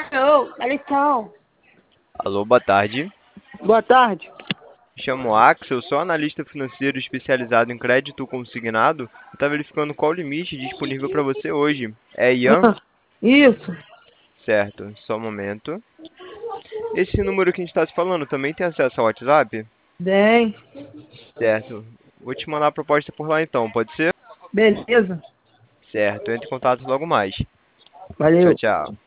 Alô, dá lição. Alô, boa tarde. Boa tarde. Me chamo Axel, sou analista financeiro especializado em crédito consignado. Está verificando qual o limite disponível para você hoje. É Ian? Ah, isso. Certo, só um momento. Esse número que a gente está se falando também tem acesso ao WhatsApp? Bem, Certo. Vou te mandar a proposta por lá então, pode ser? beleza. Certo, entre em contato logo mais. Tchau, Valeu. tchau.